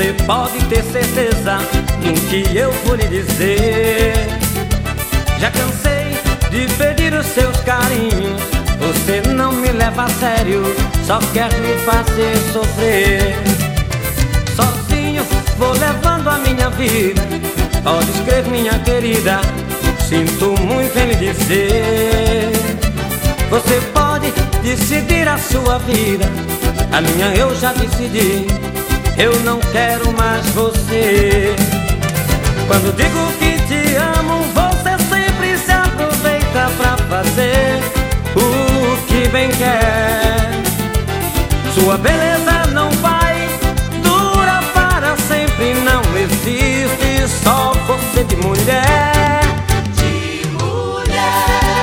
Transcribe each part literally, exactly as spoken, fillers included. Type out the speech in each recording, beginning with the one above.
Você pode ter certeza no que eu vou lhe dizer. Já cansei de pedir os seus carinhos, você não me leva a sério, só quer me fazer sofrer. Sozinho vou levando a minha vida, pode escrever, minha querida, sinto muito em lhe dizer. Você pode decidir a sua vida, a minha eu já decidi, eu não quero mais você. Quando digo que te amo, você sempre se aproveita pra fazer o que bem quer. Sua beleza não vai durar para sempre, não existe só você de mulher. De mulher.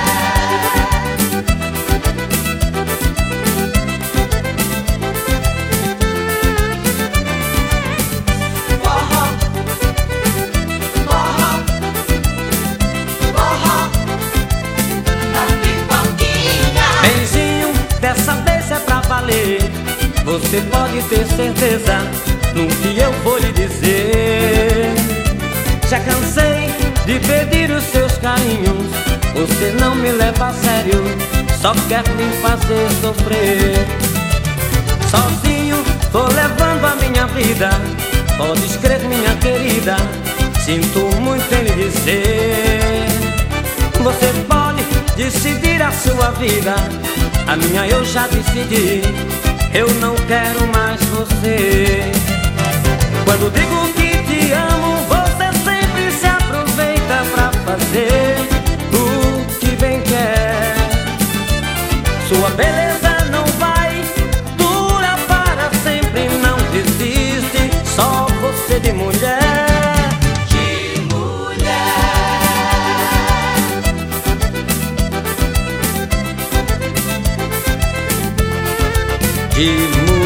Forró, forró, forró da pipoquinha. Beijinho, dessa vez é pra valer, você pode ter certeza no que eu vou lhe dizer. Já cansei de pedir os seus carinhos, você não me leva a sério, só quer me fazer sofrer. Sozinho tô levando a minha vida, pode escrever, minha querida, sinto muito em lhe dizer. Você pode decidir a sua vida, a minha eu já decidi, eu não quero mais você. Quando digo que te amo, você sempre se aproveita pra fazer o que bem quer. Sua beleza não vai durar para sempre, não desiste, só você de mulher. De mulher. De mulher.